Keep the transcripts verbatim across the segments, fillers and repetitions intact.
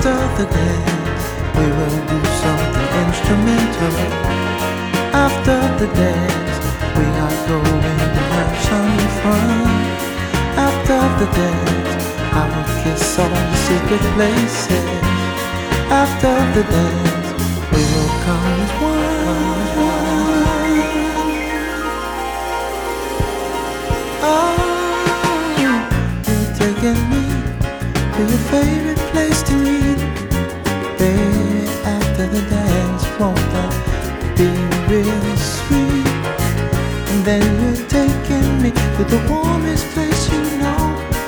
After the dance, we will do something instrumental. After the dance, we are going to have some fun. After the dance, I will kiss all the secret places. After the dance, we will come as one. Oh, you're taking me to your favorite place to meet, baby. After the dance, won't that be real sweet? And then you're taking me to the warmest place you know,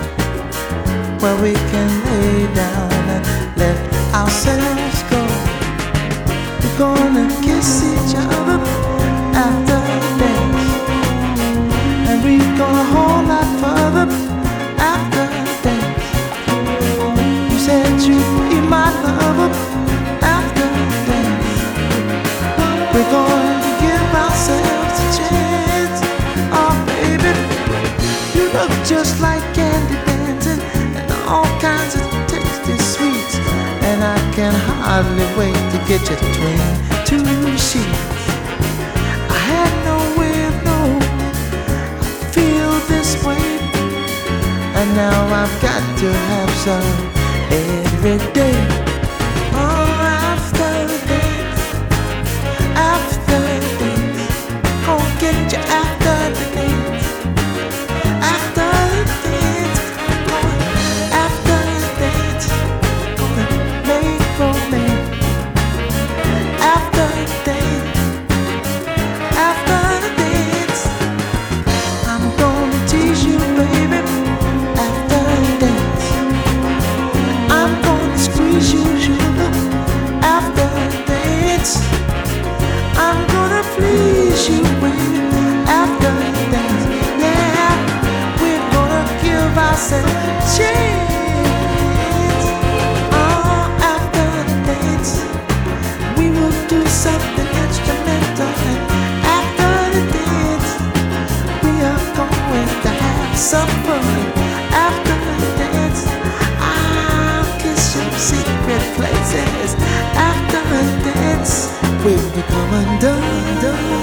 where we can lay down and let ourselves go. We're gonna kiss each other after the dance, and we're gonna hold out further after the dance. You said you'd be my lover after the dance. We're going to give ourselves a chance. Oh baby, you look just like candy dancing and all kinds of tasty sweets, and I can hardly wait to get you between two sheets. I had no way of knowing I feel this way, and now I've got to have some every day. Oh, after the dance, after the dance, gonna get you after the dance, after the dance, gonna, after the dance, gonna make romance. After the dance, after the dance, I'm gonna tease you, baby. After the dance, I'm gonna squeeze you, sugar. After the dance, I'm gonna please you, baby. After the dance, yeah, we're gonna give ourselves a chance. Oh, after the dance, we will do something instrumental. And after the dance, we are going to have some fun. After the dance, I'll kiss your secret places. After the dance, we'll become undone.